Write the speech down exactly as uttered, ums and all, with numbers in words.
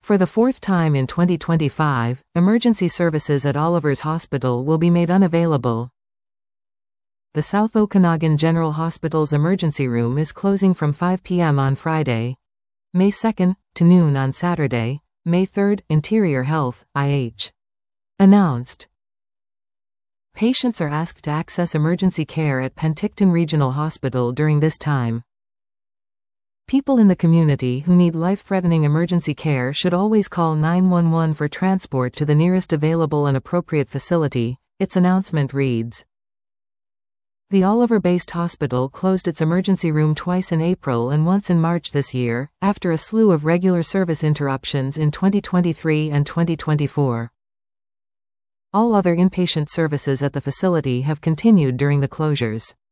For the fourth time in twenty twenty-five, emergency services at Oliver's Hospital will be made unavailable. The South Okanagan General Hospital's emergency room is closing from five p m on Friday, May second, to noon on Saturday, May third, Interior Health, I H announced. Patients are asked to access emergency care at Penticton Regional Hospital during this time. People in the community who need life-threatening emergency care should always call nine one one for transport to the nearest available and appropriate facility, its announcement reads. The Oliver-based hospital closed its emergency room twice in April and once in March this year, after a slew of regular service interruptions in twenty twenty-three and twenty twenty-four. All other inpatient services at the facility have continued during the closures.